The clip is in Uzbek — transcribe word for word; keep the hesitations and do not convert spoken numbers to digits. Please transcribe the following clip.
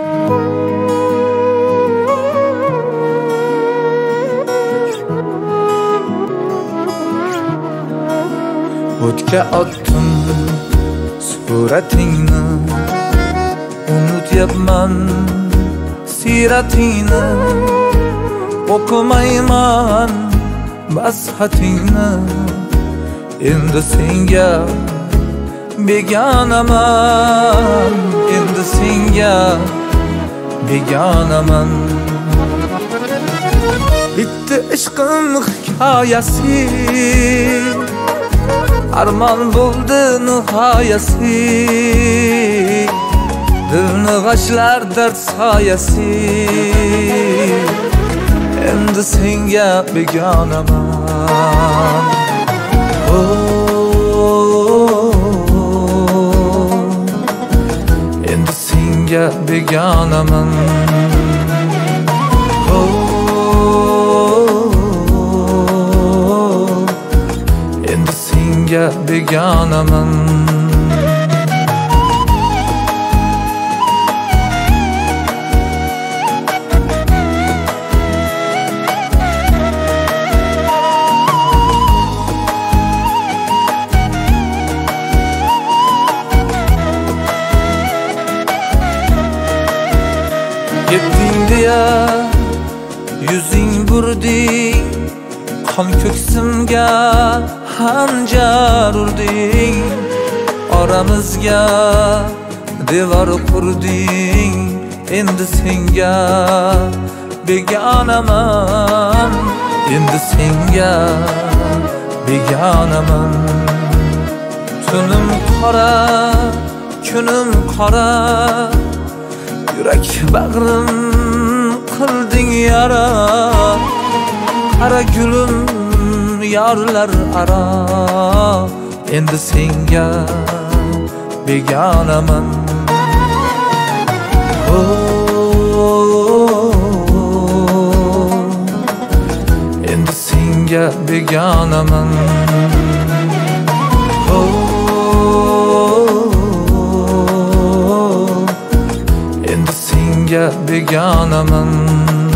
O'tga otdim suratingni, unutyapman siratingni, o'qimayman mashatingni. Endi senga begonaman, endi senga begonaman. Bitti ishqim hikoyasi, armon bo'ldi nihoyasi. Dilni g'ashlar dard soyasi, endi senga begonaman. Oh, endi senga begonaman. Oh, endi senga begonaman. Ketding deya yuzing burding, qon ko'ksimga hanjar urding. Oramizga devor qurding, endi senga begonaman, endi senga begonaman. Tunim qora, kunim qora, yurak bag'rim qilding yara. Qara gulim yorlar aro, endi senga begonaman. Oh, endi senga begonaman. Oh, endi senga begonaman.